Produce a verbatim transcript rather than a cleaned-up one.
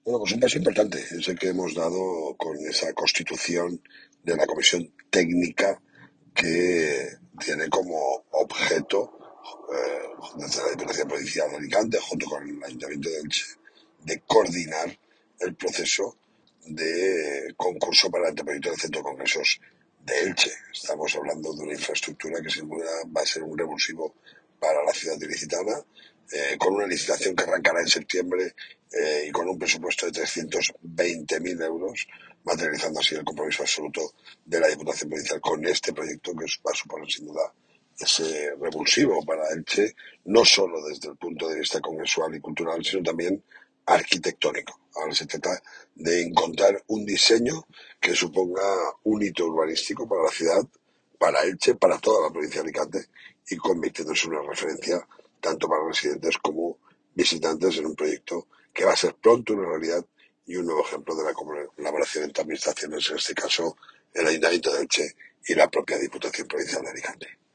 Bueno, pues un paso importante es el que hemos dado con esa constitución de la Comisión Técnica que tiene como objeto, eh, desde la Diputación Provincial de Alicante, junto con el Ayuntamiento de Elche, de coordinar el proceso de concurso para el anteproyecto del Centro de Congresos de Elche. Estamos hablando de una infraestructura que sin duda va a ser un revulsivo para la ciudad ilicitana, eh, con una licitación que arrancará en septiembre eh, y con un presupuesto de trescientos veinte mil euros, materializando así el compromiso absoluto de la Diputación Provincial con este proyecto que va a suponer sin duda ese revulsivo para Elche, no solo desde el punto de vista congresual y cultural, sino también arquitectónico. Ahora se trata de encontrar un diseño que suponga un hito urbanístico para la ciudad, para Elche, para toda la provincia de Alicante y convirtiéndose en una referencia tanto para residentes como visitantes en un proyecto que va a ser pronto una realidad y un nuevo ejemplo de la colaboración entre administraciones, en este caso el Ayuntamiento de Elche y la propia Diputación Provincial de Alicante.